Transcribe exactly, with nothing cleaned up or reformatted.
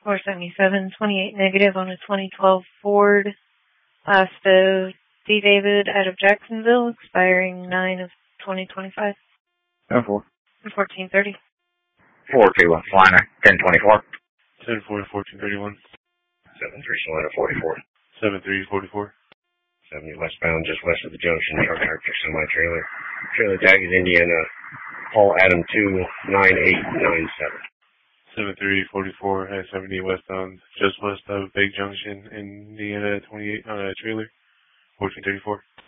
four seventy-seven, twenty-eight negative on a twenty twelve Ford. Last of D. David out of Jacksonville, expiring nine of twenty twenty-five. ten four. fourteen thirty. four two one, Salina, ten twenty-four. ten four, fourteen thirty-one. seven three, Salina, forty-four. seven three, forty-four. seventy westbound, just west of the junction, truck tractor semi-trailer. Trailer tag is Indiana, Paul Adam two, nine eight nine seven. seven three, forty-four, at seventy westbound, just west of Big Junction, Indiana, twenty-eight, uh, trailer, fourteen thirty-four.